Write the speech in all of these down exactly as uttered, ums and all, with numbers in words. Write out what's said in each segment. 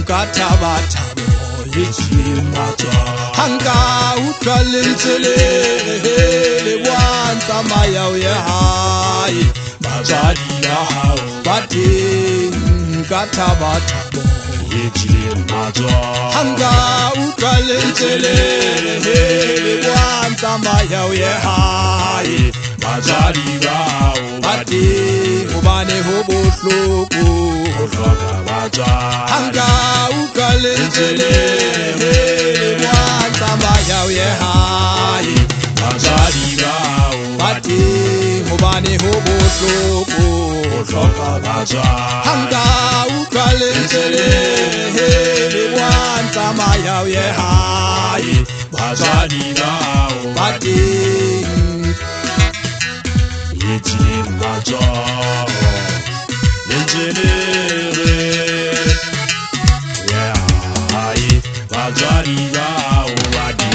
nka thaba thabo ye chimatwa hanga utlwa lentswe le le bwantsa maya o ye hae batswadi ba hao ba teng nka thaba thabo ye chimatwa hanga utlwa lentswe le le bwantsa maya o ye hae batswadi ba hao ba teng hobane ho bohloko ho hloka batswadi hanga utlwa lentswe le le bwantsa maya o ye hae batswadi ba hao ba teng hobane ho bohloko ho hloka batswadi hanga utlwa lentswe le le bwantsa maya o ye hae batswadi ba hao ba teng Majo, Lenjere, yeah, I, Vajariga, Wadi.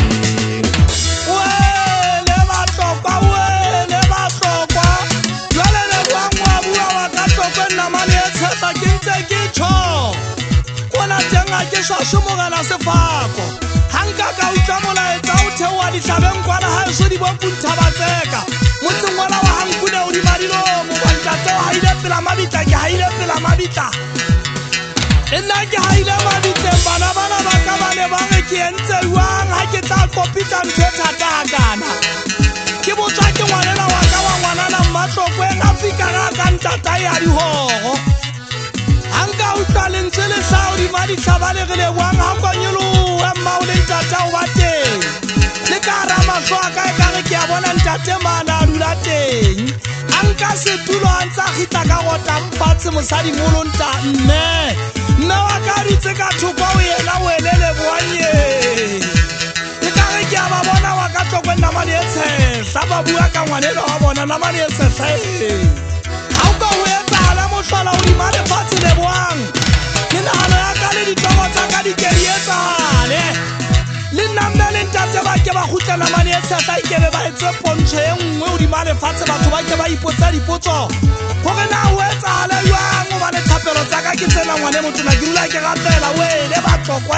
Well, never talk away, never talk. Well, never one more, I talk when the money is set against the kitchen. When I tell I guess I should move as a farco. Hanga Gautamola, out to what is having one house, so the one put Tabaseka. Mutsungwana wa hankuna uri marino mubantata haile pela mabita ke haile pela mabita enna ke haile mabita bana bana ba ka bane ba re ke entse wang ha ke tla kopita nthetha takana ke botswa ke ngwanela wa ka wa ngwana na matlokwe ka fika ga ka ntata ya di hogo hanga utla lentsele sa uri madi tsabale gele wang ha konyolo wa maule ntata o bateng le ka rama swa ka ka re ke a bona ntate mana dula teng anka setulo antsa khita ka gota mpatse mosadi molonta mme nna wa ka ritse ka thoko o yena welele boanye le ka re ke a ba bona wa ka tlokwe nna mane etse sa ba bua ka ngwanelo wa bona nna mane etse sa ha o ka ho etsa ala mohlala o di mane fatse le boang ke nahana ya ka le ditomo tsa ka di ke etsa le le nna le ntate ba ke ba khutlela mane e tsatsa ikebe ba etse pontsho e nngwe o di mane fatse batho ba ke ba ipotsa dipotso gore na o etsa le yang o ba le thapelo tsa ka ke tsena ngwane motho na ke rula ke gatela we le ba tlokwe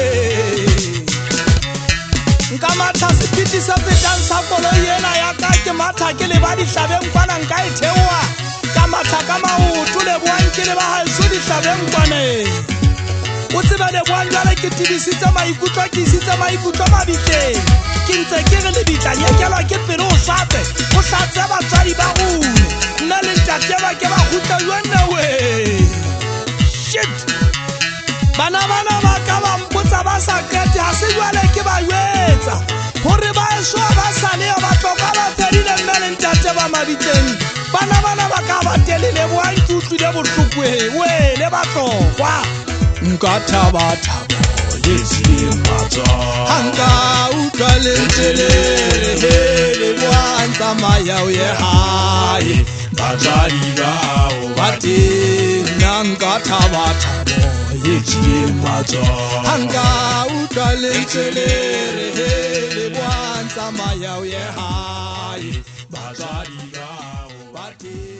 nka matha sepiti sa fetang sa kolo yena ya ka ke matha ke le ba di hlabeng kwana nka e theoa ka matha ka maoto le boang ke le ba ha so di hlabeng kwane o tseba le boang jale ke tibisitse maikutlo ke isitse maikutlo mabiteng ke ntse ke re le bitlanyekelwa ke pele o sape o satse batswadi ba rune nna le ntate ba ke ba gutla yone we shit bana bana ba ka ba mpotsa ba sa krete ha se jwale ke ba yetsa gore ba eso ba sale ba tloka ba ferile nna le ntate ba mabiteng bana bana ba ka ba telele boang ke utlwile bohlokwe we le ba tlokwa nka thaba thabo ye chimatwa hanga utlwa lentswe le le bwantsa maya o ye hae batswadi ba hao ba teng nka thaba thabo ye chimatwa hanga utlwa lentswe le le bwantsa maya o ye hae batswadi ba hao ba teng